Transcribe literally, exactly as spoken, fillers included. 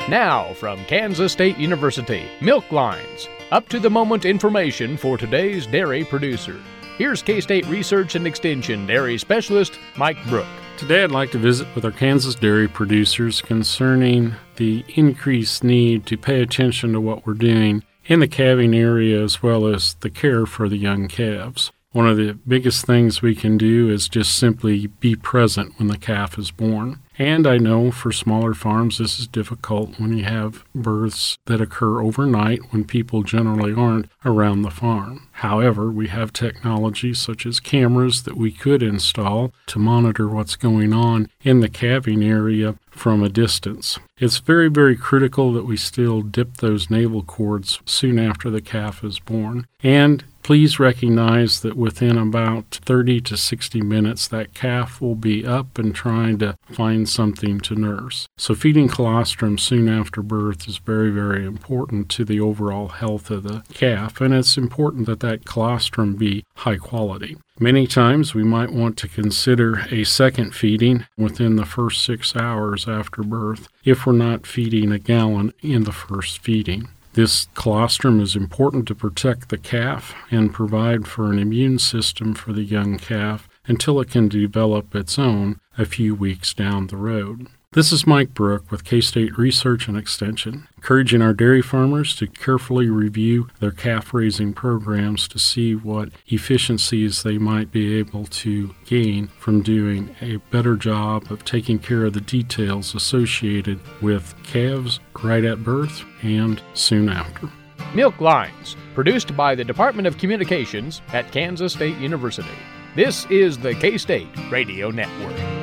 Now, from Kansas State University, Milk Lines, up-to-the-moment information for today's dairy producer. Here's K-State Research and Extension Dairy Specialist Mike Brook. Today I'd like to visit with our Kansas dairy producers concerning the increased need to pay attention to what we're doing in the calving area as well as the care for the young calves. One of the biggest things we can do is just simply be present when the calf is born. And I know for smaller farms this is difficult when you have births that occur overnight when people generally aren't around the farm. However, we have technology such as cameras that we could install to monitor what's going on in the calving area from a distance. It's very, very critical that we still dip those navel cords soon after the calf is born. And please recognize that within about thirty to sixty minutes, that calf will be up and trying to find something to nurse. So feeding colostrum soon after birth is very, very important to the overall health of the calf, and it's important that that colostrum be high quality. Many times we might want to consider a second feeding within the first six hours after birth if we're not feeding a gallon in the first feeding. This colostrum is important to protect the calf and provide for an immune system for the young calf until it can develop its own a few weeks down the road. This is Mike Brook with K-State Research and Extension, encouraging our dairy farmers to carefully review their calf-raising programs to see what efficiencies they might be able to gain from doing a better job of taking care of the details associated with calves right at birth and soon after. Milk Lines, produced by the Department of Communications at Kansas State University. This is the K-State Radio Network.